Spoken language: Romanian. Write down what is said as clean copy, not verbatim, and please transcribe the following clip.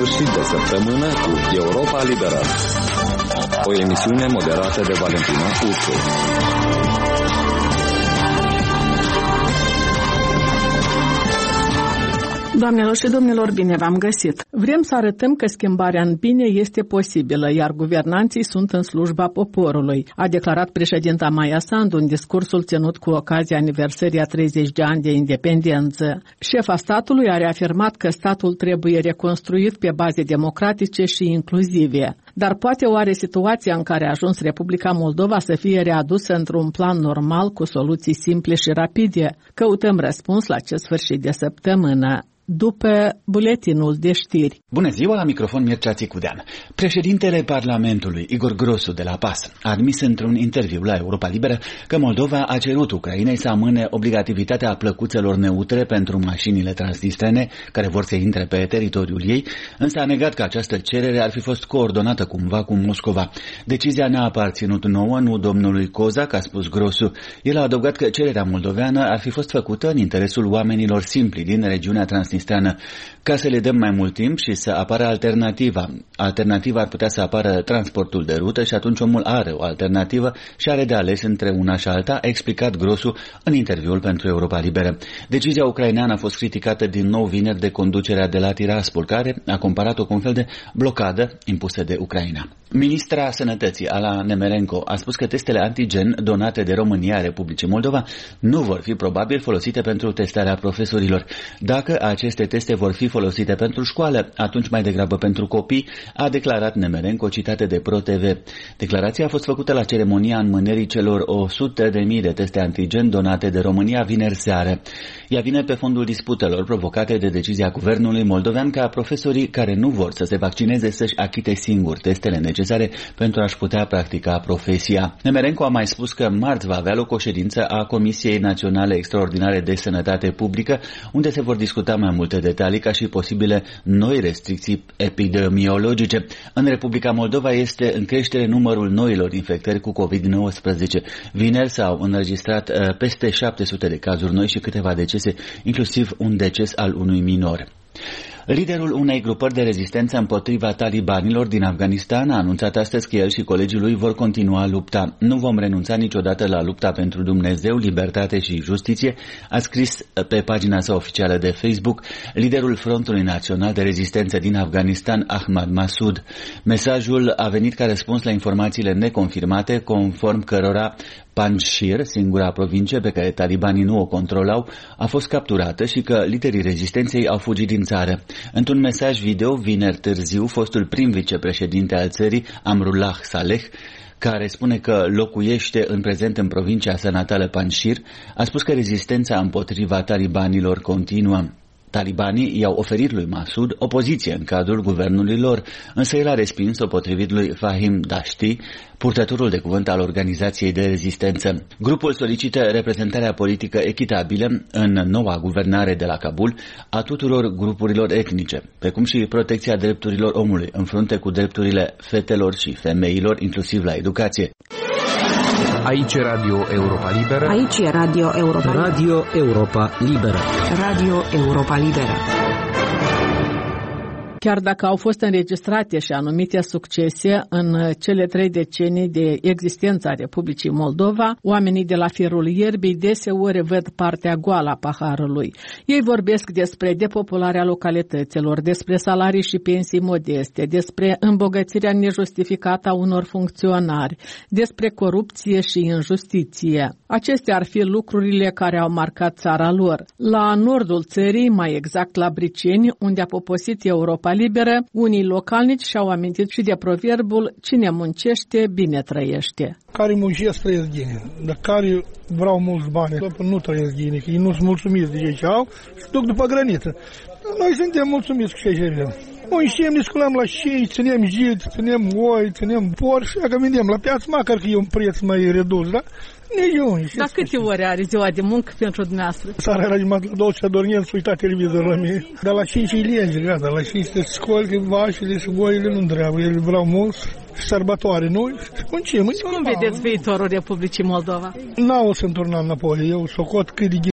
sfârșit de săptămână cu Europa Liberă, o emisiune moderată de Valentina Ursu. Doamnelor și domnilor, bine v-am găsit! Vrem să arătăm că schimbarea în bine este posibilă, iar guvernanții sunt în slujba poporului, a declarat președinta Maia Sandu în discursul ținut cu ocazia aniversării a 30 de ani de independență. Șefa statului a reafirmat că statul trebuie reconstruit pe baze democratice și inclusive. Dar poate oare situația în care a ajuns Republica Moldova să fie readusă într-un plan normal cu soluții simple și rapide? Căutăm răspuns la acest sfârșit de săptămână, după buletinul de știri. Bună ziua, la microfon Mircea Țicudean. Președintele Parlamentului, Igor Grosu de la PAS, a admis într-un interviu la Europa Liberă că Moldova a cerut Ucrainei să amâne obligativitatea plăcuțelor neutre pentru mașinile transnistrene care vor să intre pe teritoriul ei, însă a negat că această cerere ar fi fost coordonată cumva cu Moscova. Decizia n-a aparținut nouă, nu domnului Cozac, a spus Grosu. El a adăugat că cererea moldoveană ar fi fost făcută în interesul oamenilor simpli din regiunea transnistreană, ca să le dăm mai mult timp și să apară alternativa. Alternativa ar putea să apară transportul de rută și atunci omul are o alternativă și are de ales între una și alta, a explicat Grosu în interviul pentru Europa Liberă. Decizia ucraineană a fost criticată din nou vineri de conducerea de la Tiraspol, care a comparat-o cu un fel de blocadă impusă de Ucraina. Ministra Sănătății, Ala Nemerenko, a spus că testele antigen donate de România Republicii Moldova nu vor fi probabil folosite pentru testarea profesorilor. Dacă aceste teste vor fi folosite pentru școală, atunci mai degrabă pentru copii, a declarat Nemerenko, citată de ProTV. Declarația a fost făcută la ceremonia înmânerii celor 100.000 de teste antigen donate de România vineri seară. Ea vine pe fondul disputelor provocate de decizia guvernului moldovean ca profesorii care nu vor să se vaccineze să-și achite singuri testele necesare pentru a-și putea practica profesia. Nemerenko a mai spus că marți va avea loc o ședință a Comisiei Naționale Extraordinare de Sănătate Publică, unde se vor discuta mai multe detalii ca și posibile noi restricții epidemiologice. În Republica Moldova este în creștere numărul noilor infectări cu COVID-19. Vineri s-au înregistrat peste 700 de cazuri noi și câteva decese, inclusiv un deces al unui minor. Liderul unei grupări de rezistență împotriva talibanilor din Afganistan a anunțat astăzi că el și colegii lui vor continua lupta. Nu vom renunța niciodată la lupta pentru Dumnezeu, libertate și justiție, a scris pe pagina sa oficială de Facebook liderul Frontului Național de Rezistență din Afganistan, Ahmad Massoud. Mesajul a venit ca răspuns la informațiile neconfirmate, conform cărora Panjshir, singura provincie pe care talibanii nu o controlau, a fost capturată și că liderii rezistenței au fugit din țară. Într-un mesaj video, vineri târziu, fostul prim vicepreședinte al țării, Amrullah Saleh, care spune că locuiește în prezent în provincia sa natală Panjshir, a spus că rezistența împotriva talibanilor continuă. Talibanii i-au oferit lui Massoud o poziție în cadrul guvernului lor, însă el a respins-o, potrivit lui Fahim Dashti, purtătorul de cuvânt al organizației de rezistență. Grupul solicită reprezentarea politică echitabilă în noua guvernare de la Kabul a tuturor grupurilor etnice, precum și protecția drepturilor omului, în frunte cu drepturile fetelor și femeilor, inclusiv la educație. Aici e Radio Europa Liberă. Aici e Radio Europa Liberă. Radio Europa Liberă. Radio Europa Liberă. Chiar dacă au fost înregistrate și anumite succese în cele 3 decenii de existență a Republicii Moldova, oamenii de la firul ierbii deseori văd partea goală a paharului. Ei vorbesc despre depopularea localităților, despre salarii și pensii modeste, despre îmbogățirea nejustificată a unor funcționari, despre corupție și injustiție. Acestea ar fi lucrurile care au marcat țara lor. La nordul țării, mai exact la Briceni, unde a poposit Europa Liberă, unii localnici și-au amintit și de proverbul cine muncește, bine trăiește. Care muncesc trăiesc bine, dar care vreau mulți bani, nu trăiesc bine, că ei nu sunt mulțumiți de ce au și duc după graniță. Noi suntem mulțumiți cu ce avem. Muncim, ne sculăm la șei, ținem jid, ținem oi, ținem porc și dacă vedem la piață, măcar că e un preț mai redus, da? Dar câte ore are ziua de muncă pentru dumneavoastră? Sara era jumătate la 12 adormim să uita televizorul la mine. Dar la 5 e lege, gata, la 5 te scoli, că vașile și boile nu întreabă, ele vreau mulți. Sărbătoare noi și muncim. Și cum vedeți viitorul Republicii Moldova? N-au să întorna înapoi, eu socot cât de